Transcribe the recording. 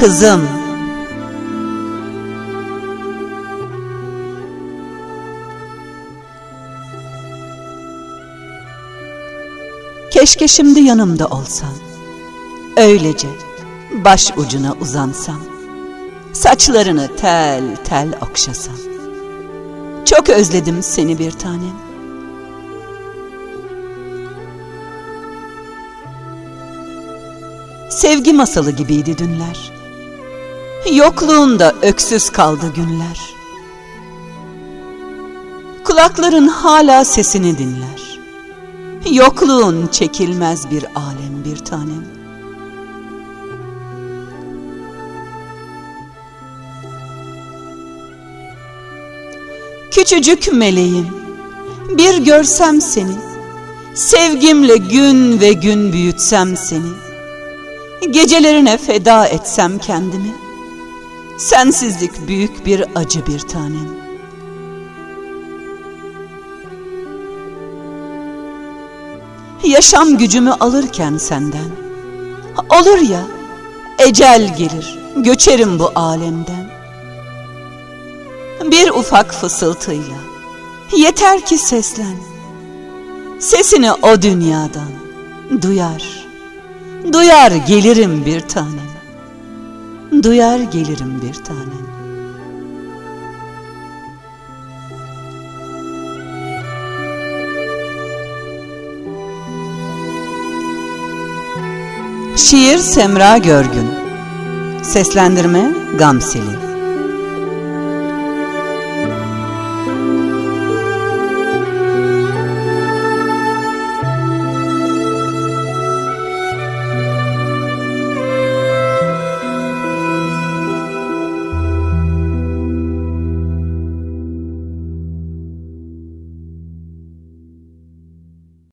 kızım. Keşke şimdi yanımda olsan, öylece baş ucuna uzansam, saçlarını tel tel okşasam. Çok özledim seni bir tanem. Sevgi masalı gibiydi dünler, yokluğunda öksüz kaldı günler. Kulakların hala sesini dinler, yokluğun çekilmez bir alem bir tanem. Küçücük meleğim, bir görsem seni, sevgimle gün ve gün büyütsem seni, gecelerine feda etsem kendimi, sensizlik büyük bir acı bir tanem. Yaşam gücümü alırken senden, olur ya, ecel gelir, göçerim bu alemden. Bir ufak fısıltıyla, yeter ki seslen, sesini o dünyadan duyar gelirim bir tanem, duyar gelirim bir tanem. Şiir Semra Görgün, seslendirme Gamseli.